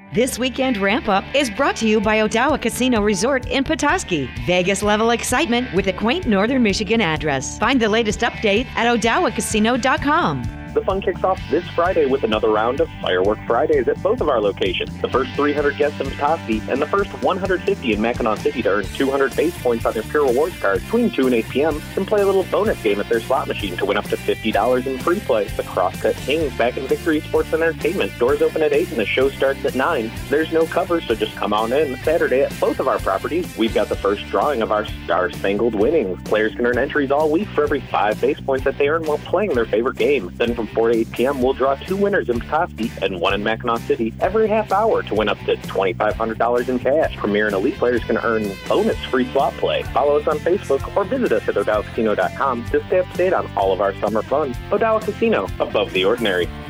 This weekend ramp-up is brought to you by Odawa Casino Resort in Petoskey. Vegas-level excitement with a quaint Northern Michigan address. Find the latest update at odawacasino.com. The fun kicks off this Friday with another round of Firework Fridays at both of our locations. The first 300 guests in Petoskey and the first 150 in Mackinac City to earn 200 base points on their Pure Rewards card between 2 and 8 p.m. can play a little bonus game at their slot machine to win up to $50 in free play. The Crosscut Kings back in Victory Sports and Entertainment. Doors open at 8 and the show starts at 9. There's no cover, so just come on in. Saturday at both of our properties, we've got the first drawing of our Star Spangled Winnings. Players can earn entries all week for every 5 base points that they earn while playing their favorite game. Then from 4 to 8 p.m., we'll draw 2 winners in Petoskey and 1 in Mackinac City every half hour to win up to $2,500 in cash. Premier and Elite players can earn bonus free slot play. Follow us on Facebook or visit us at odawacasino.com to stay up to date on all of our summer fun. Odawa Casino, above the ordinary.